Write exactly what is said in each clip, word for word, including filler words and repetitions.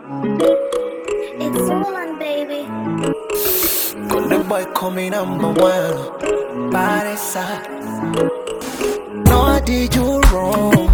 It's Roman, baby. Con the boy coming number one. Body side. No, I did you wrong.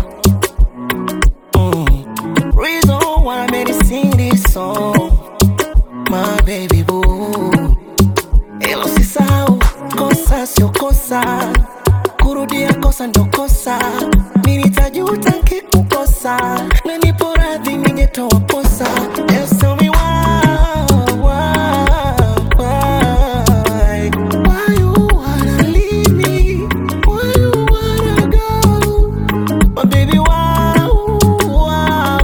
Mm. Reason why I made it sing this song. My baby boo. Elo sisao. Kosa sio kosa. Kurudia kosa ndo kosa. Mimi nitajuta nikikukosa. Na nipo radhi ningetoa posa. Just tell me why, why, why, why you wanna leave me? Why you wanna go? My baby, why, why,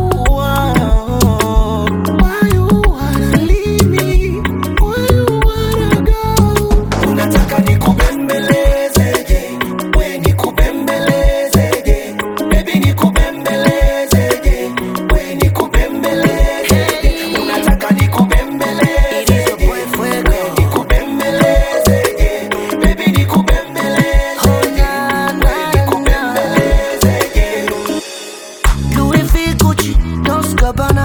why, why you wanna leave me? Why you wanna go? Unataka nikubembelezeje? We nikubembelezeje? Baby nikubembelezeje? We nikubembelezeje? Unataka nikubembelezeje? We nikubembelezeje? Baby nikubembelezeje? We nikubembelezeje? Louis V, Gucci, Dolce Gabbana.